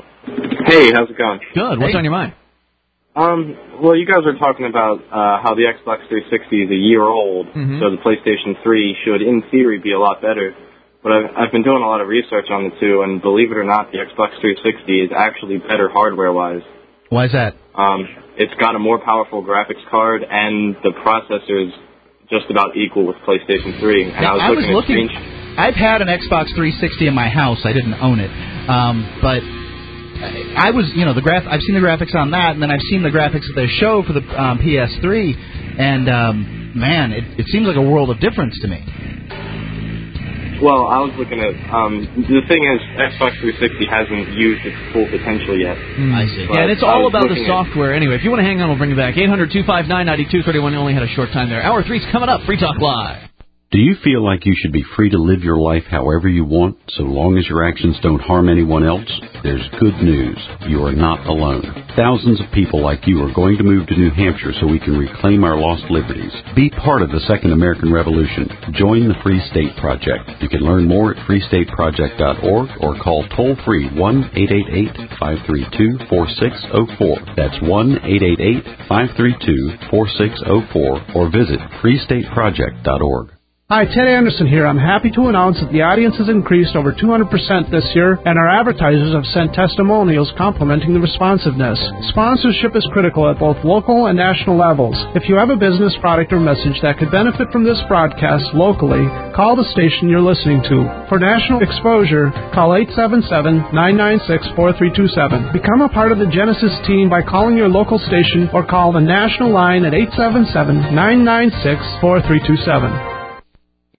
Hey, how's it going? Good. What's hey. on your mind? Um, well, you guys were talking about uh, how the Xbox three sixty is a year old, mm-hmm. so the PlayStation three should, in theory, be a lot better. But I've, I've been doing a lot of research on the two, and believe it or not, the Xbox three sixty is actually better hardware-wise. Why is that? Um, it's got a more powerful graphics card, and the processor is just about equal with PlayStation three. And now, I was I looking was at looking. I've had an Xbox three sixty in my house. I didn't own it, um, but I was, you know, the graph. I've seen the graphics on that, and then I've seen the graphics that they show for the um, P S three, and um, man, it, it seems like a world of difference to me. Well, I was looking at, um, the thing is, Xbox three sixty hasn't used its full potential yet. Mm. I see. Yeah, and it's all about the at, software. Anyway, if you want to hang on, we'll bring you back. eight hundred two five nine nine two three one. You only had a short time there. Hour three's coming up. Free Talk Live. Do you feel like you should be free to live your life however you want, so long as your actions don't harm anyone else? There's good news. You are not alone. Thousands of people like you are going to move to New Hampshire so we can reclaim our lost liberties. Be part of the Second American Revolution. Join the Free State Project. You can learn more at free state project dot org or call toll-free one eight eight eight, five three two, four six zero four. That's one eight eight eight, five three two, four six zero four or visit free state project dot org. Hi, Ted Anderson here. I'm happy to announce that the audience has increased over two hundred percent this year, and our advertisers have sent testimonials complimenting the responsiveness. Sponsorship is critical at both local and national levels. If you have a business, product, or message that could benefit from this broadcast locally, call the station you're listening to. For national exposure, call eight seven seven, nine nine six, four three two seven. Become a part of the Genesis team by calling your local station or call the national line at eight seven seven, nine nine six, four three two seven.